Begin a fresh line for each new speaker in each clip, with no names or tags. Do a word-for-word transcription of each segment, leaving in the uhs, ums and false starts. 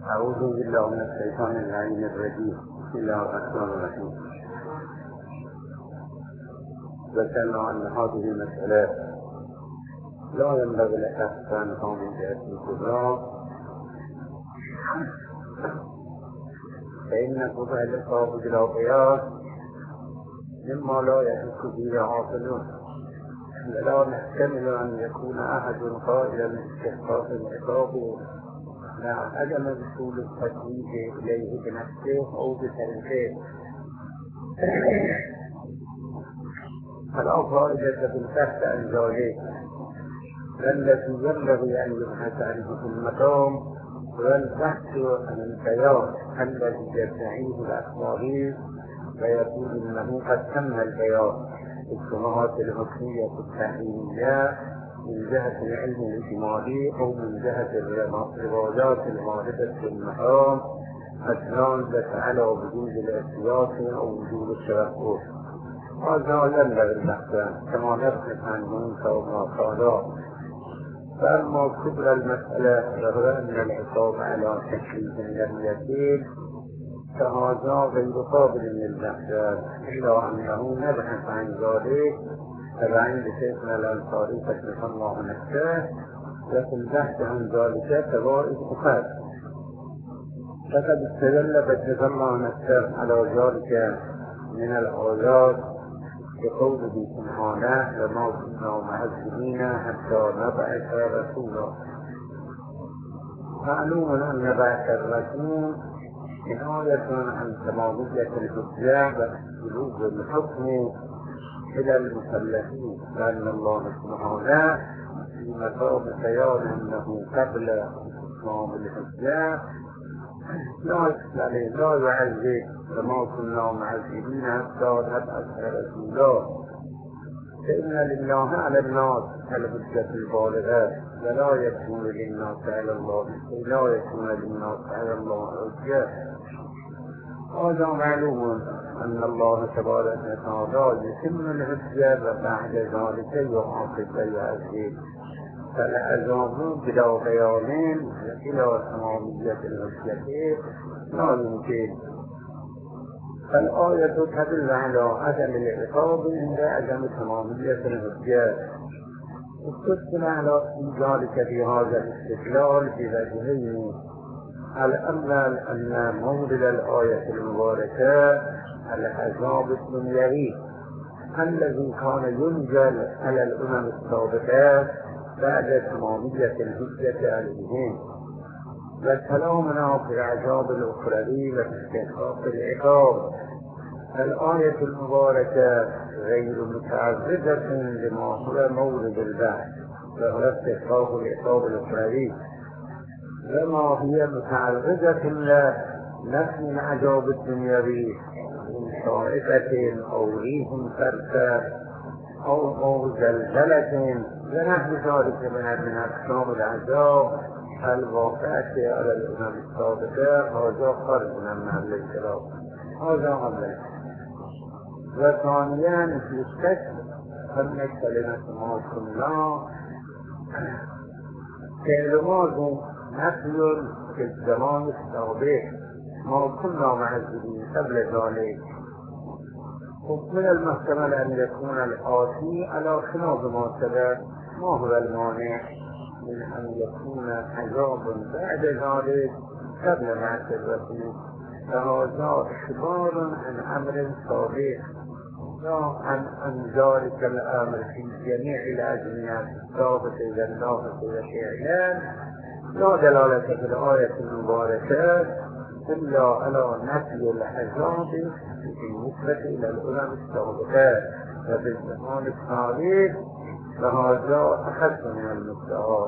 أعوذ بالله من الشيطان اللعين الرجيم. بسم الله الرحمن الرحيم. ذكرنا أن هذه المسألة لا ينبغي لأحسانها من جهة الكبرى، فإن قطع الإصابة بلا قياس مما لا يحس به عاقل، ولا نحتمل أن يكون أحد قائلا باستحقاق العقاب مع عدم وصول التكليف إليه بنفسه أو بطريقه. فلا فائدة في البحث عن ذلك، التي ينبغي أن يبحث عنه في المقام هو البحث عن البيان الذي يدعيه الأخباري، فيقول إنه قد تم البيان في الشبهات الحكمية التحريمية من جهة العلم الاجتماعي أو من جهة الروايات الواردة في المحرم الدالة على وجود الاحتياط أو وجود التوقف. هذا ينبغي البحث كما نبحث عنه كما قال. فأما كبرى المسألة وهو أن العقاب على تكليف لم يزيد، فهذا غير قابل للبحث، إلا أنه نبحث عن ذلك فعند شيخنا الأنصاري كشف الله نفسه، وفي البحث عن ذلك فوائد أخرى. فقد استدل كشف الله نفسه على ذلك من الآيات بقوله سبحانه: وما كنا معذبين حتى نبعث رسولا. معلوم أن بعث الرسول كناية عن تمامية الحجة وبلوغ الحكم إلى المكلفين، لأن الله سبحانه في مقام بيان أنه قبل إتمام الحجة لا لا يعذب، وما كنا معذبين حتى نبعث رسولا، فإن لله على الناس الحجة البالغة، ولا يكون للناس على الله لا يكون للناس على الله حجة. هذا معلوم أن الله تبارك وتعالى يتم الحجة وبعد ذلك يعاقب ويعذب، فالعذاب بلا بيان إلى تمامية الحجة لا يمكن. فالآية تدل على عدم العقاب عند عدم تمامية الحجة. استدل على ذلك في هذا الاستدلال بوجهين: الأول أن مورد الآية المباركة العذاب الدنيوي الذي كان ينزل على الأمم السابقة بعد تمامية الحجة عليهم، وكلامنا في العذاب الأخروي واستحقاق العقاب. الآية المباركة غير متعرضة لما هو مورد البحث وهو استحقاق العقاب الأخروي، وما هي متعرضة لنفي العذاب الدنيوي من طائفة أو ريح فرسة أو أو زلزلة ونحو ذلك من أقسام العذاب الواقعة على الأمم السابقة. هذا خارج من محل الكلام، هذا أولا. وثانيا في الشك أن كلمة ما كنا كلمات نفي في الزمان السابق، ما كنا معذبين قبل ذلك. ومن المحتمل أن يكون الآتي على خلاف ما سبق. ما هو المانع من أن يكون عذاب بعد ذلك قبل بعث الرسول؟ فهذا إخبار عن أمر سابق، لا عن أن ذلك الأمر في جميع الأزمنة السابقة واللاحقة وفعلا. لا دلالة في الآية المباركة إلا على نفي العذاب بالنسبة إلى الأمم السابقة وفي الزمان الحالي، فهذا أخذ من المستعار.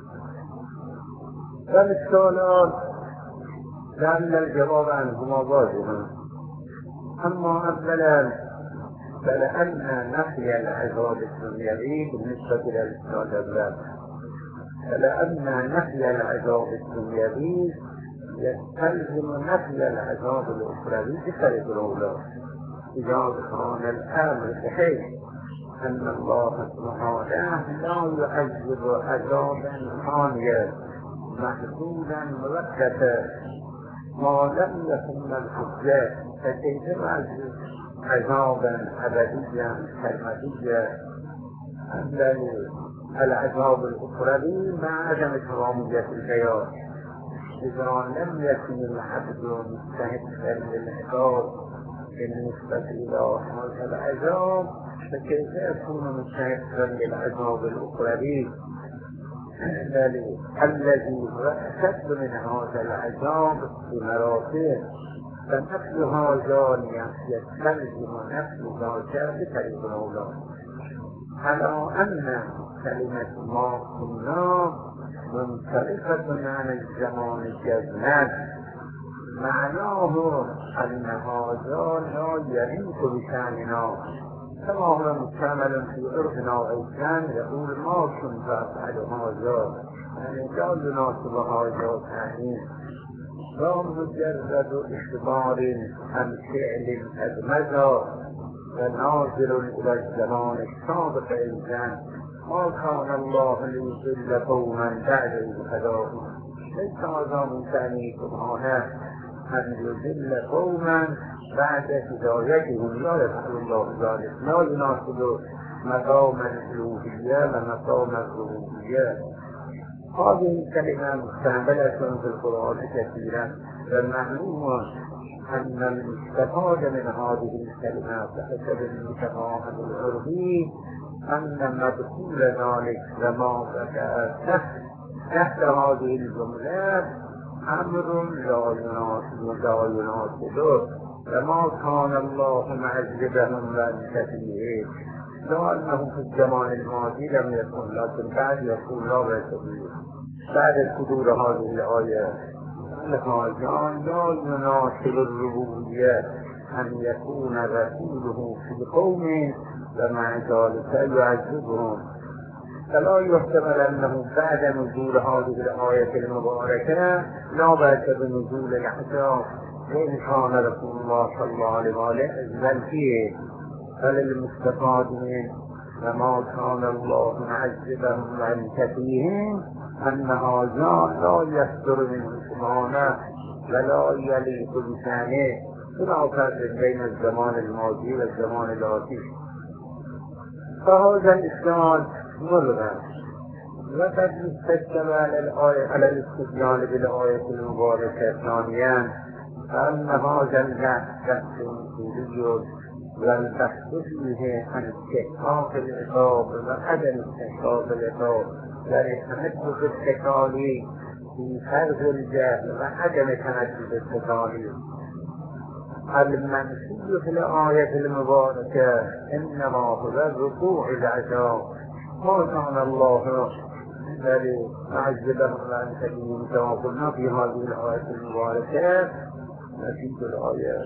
فالسؤالان لأن الجواب عنهما واضح. أما أولا فلأن نفي العذاب الدنيوي بالنسبة إلى السؤال الأول، فلأن نفي العذاب الدنيوي يستلزم نفي العذاب الأخروي بطريق الأولى. إذا كان الأمر صحيح أن الله سبحانه لا يعذب عذابا ثانيا محدودا مركبا ما لم يكن الحجة فكيف نعزل عذابا أبديا سرمديا الذي العذاب الأخروي مع عدم تمامية الحياة. إذا لم يكن العبد مستحقا للعقاب بالنسبة إلى هذا العذاب فكيف يكون مستحقا للعذاب الأخروي الذي هو أشد من هذا العذاب بمراتب؟ فنفس هذا يستلزم نفس ذاك بطريق الأولى، على أن كلمة ما كنا منطلقة عن الزمان جزما، معناه أن هذا لا يليق بشأننا، كما هو مستعمل في عرفنا أيضا يقول ما كنت أفعل هذا، يعني لا يناسب هذا ثاني، لا مجرد إخبار عن فعل قد مضى وناظر إلى الزمان السابق أيضا. ما كان الله ليضل قوما بعد إذ هداهم، ليس هذا من تعني سبحانه أن يضل قوما بعد هدايتهم، لا يفعل الله ذلك، لا يناسب مقام الألوهية ومقام الربوبية. هذه الكلمة مستعملة في القرآن كثيرا، والمعلوم أن المستفاد من هذه الكلمات بحسب المتفاهم العرفي أن مدخول ذلك وما بقى تحت هذه الجملة أمر لا يناسب لا يناسبه، وما كان الله معذبهم وأنت فيهم، لا أنه في الزمان الماضي لم يكن، لكن بعد يكون لا بأس به بعد صدور هذه الآية. هذا لا يناسب الربوبية أن يكون رسوله في قوم ومع ذلك يعذبهم، فلا يحتمل أنه بعد نزول هذه الآية المباركة لا بأس بنزول العذاب، وإن كان رسول الله صلى الله عليه وسلم أذن فيه. فللمستفاد من وما كان الله معذبهم وأنت فيهم أن هذا لا يصدر منه سبحانه ولا يليق بشأنه، فلا فرق بين الزمان الماضي والزمان الآتي. فهذا الإسناد ملغى، وقد يستدل على الآية على الاستدلال بالآية المباركة ثانيا أن هذا البحث بحث أصولي، والبحث فيه عن استحقاق العقاب وعدم استحقاق العقاب، والتمسك بالتكاليف في فرض الجهل وعدم تمسك بالتكاليف. المنفي في الآية المباركة إنما هو الركوع العذاب، ما كان الله الذي عذبهم عن سبيل كما قلنا في هذه الآية المباركة نتيجة الآية.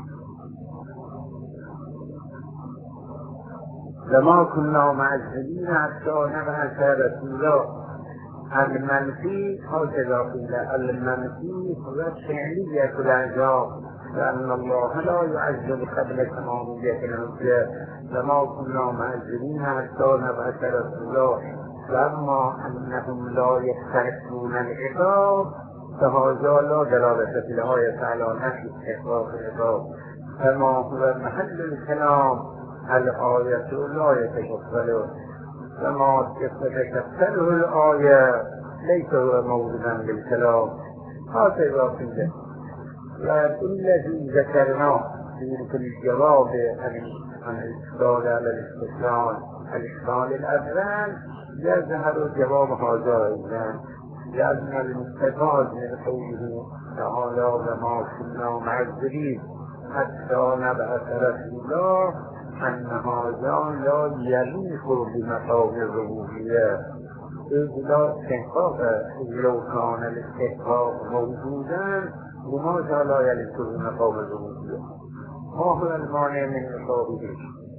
لما كنا معذبين حتى نبعث رسولا. المنفي هكذا قيل، المنفي هو فعلية العذاب، لأن الله لا يعذب قبل تمامية العذاب. لما كنا معذبين حتى نبعث رسولا، لما أنهم لا يستحقون العقاب فهذا لا دلالة في الآية على نفي استحقاق العقاب، كما هو محل الكلام الآية لا يتكفله، لما تتكفله الآية ليس هو موضوعا للكلام. هكذا قيل. والذي ذكرناه في الجواب عن الإشكال على الاستثناء الإشكال الأول يظهر جواب هذا أيضا، لأن المستفاد من قوله تعالى وما كنا معذبين حتى نبعث رسولا أن هذا لا يليق بمقام الربوبية، إذ لا استحقاق، إذ لو كان الاستحقاق موجودا لماذا لا يليق بمقام الربوبية؟ ما هو المانع من إقامته؟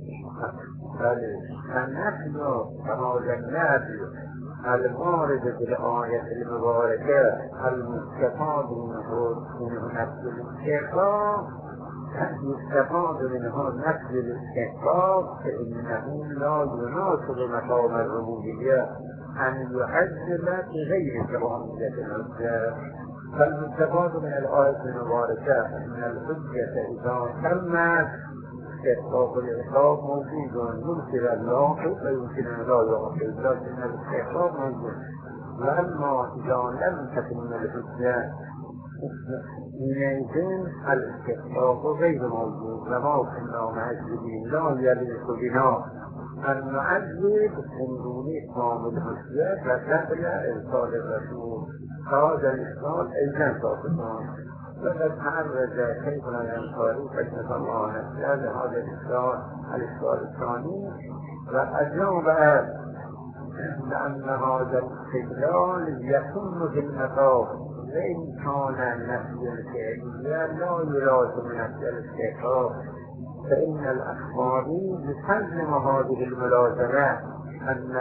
فالنفي هذا النفي المارد في الآية المباركة المستفاد منه نفس الاستحقاق، يستفاد منه نفس الاستحقاق، فإنه لا يناسب مقام الربوبية أن يعذب بغير تمامية العذاب، فالمستفاد من الآية المباركة أن الحجة إذا تمت استحقاق العقاب موجود يمكن الله ويمكن أن لا يعطي، لكن الاستحقاق موجود. وأما إذا لم تكن الحجة حينئذ الاستحقاق غير موجود. وما كنا معذبين لا يليق بنا أن نعذب من دون إتمام الحجة وقبل إرسال الرسول. هذا الإسلام أيضا صادقان. وقد تعرض شيخنا الأنصاري رحمه الله تعالى هذا الإسلام الإسلام الثاني، وأجاب بأن هذا الاستدلال يكون في المطاف وإن كان نفي الفعلية لا يلازم نفي الاستحقاق، فإن الأخباري يسلم هذه الملازمة أن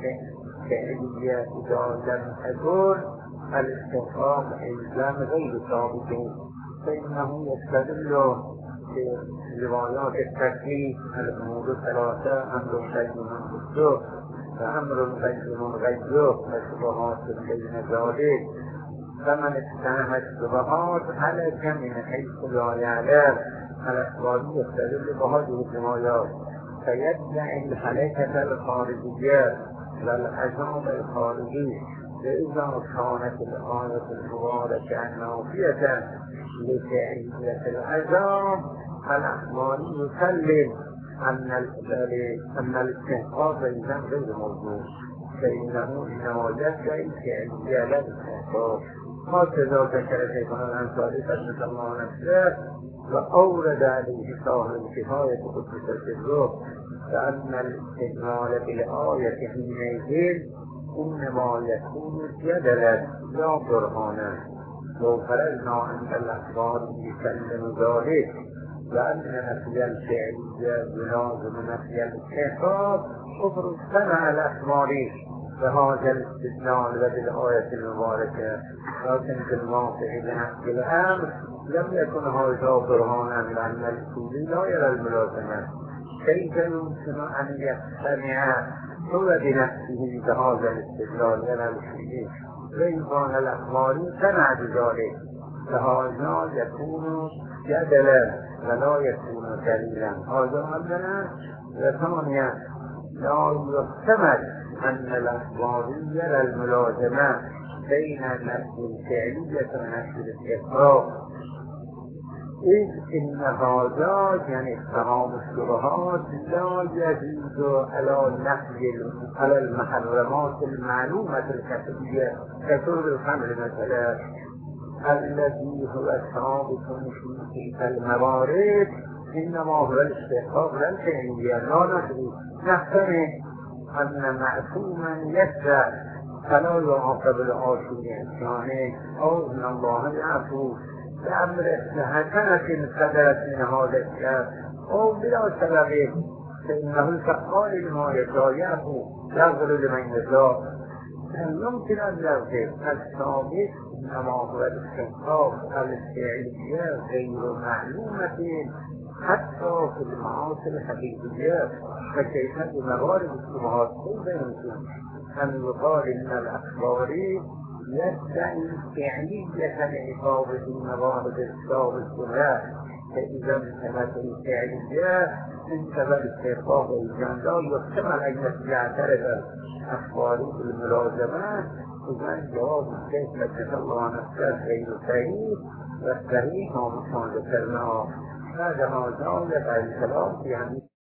الفعلية إذا لم تكن الاستحقاق إلزام غير ثابت، فإنه يستدل بروايات التكليف الأمور الثلاثة أمر بين منفسه وأمر بين غيره وشبهات بين ذلك، فمن استنهى الشبهات هلك من حيث لا يعلم. الأخباري يستدل بهذه الروايات فيدعي الهلكة الخارجية والعذاب الخارجي. فإذا كانت الآية المباركة نافية لفعلية العذاب فالأخباري يسلم أن أن الاستحقاق إذا غير موجود، فإنه إنما يدعي فعلية لا الاستحقاق. هكذا ذكر شيخنا الأنصاري رحمه الله نفسه، وأورد عليه صاحب الكفاية قدس سره فأن الاستدلال بالآية حينئذ إنما يكون جدلا لا برهانا. لو فرضنا أن الأخبار يسلم ذلك وأن نفي الفعلية يلازم نفي الاستحقاق افرض سمع الأخباري بهذا الاستدلال وبالآية المباركة، لكن في الواقع بنفس الأمر لم يكن هذا برهانا لأن الكل لا يرى الملازمة. كيف يمكن أن يقتنع هو بنفسه بهذا الاستدلال ولا الشيء؟ وإن كان الأخباري سمع بذلك فهذا يكون جدلا ولا يكون دليلا. هذا أولا. وثانيا لا يحتمل أن الأخباري يرى الملازمة بين النفس الفعلية ونفس الاستحقاق، إذ إن هذا يعني احترام الشبهات لا يزيد على نفي على المحرمات المعلومة الكسبية كشرب الخمر مثلا الذي هو ثابت في تلك الموارد، إنما هو الاستحقاق لا الفعلية. لا ندري نحتمل أن معصوما يسرع فلا يعاقب العاصي بإحسانه أو إن الله يعفو لأمر لحسنة صدرت من هذا الشر أو بلا سبب، فإنه فعال لما يشاء يعفو يغفر لمن يشاء. يمكن أن يغفر الثابت إنما هو الاستحقاق الفعلية غير معلومة حتى في المعاصي الحقيقية، فكيف بموارد الشبهات كيف يمكن أن يقال إن الأخباري يدعي فعلية العقاب في الموارد الثابت كلها؟ فإذا انتهت الفعلية انتهى الاستحقاق إذن لا يحتمل أن يعترف أخباري بالملازمات. إذن جواب الشيخ لك الله نفسه غير صحيح والصحيح ما مشان ذكرناه. هذا ما زال يبقى الكلام في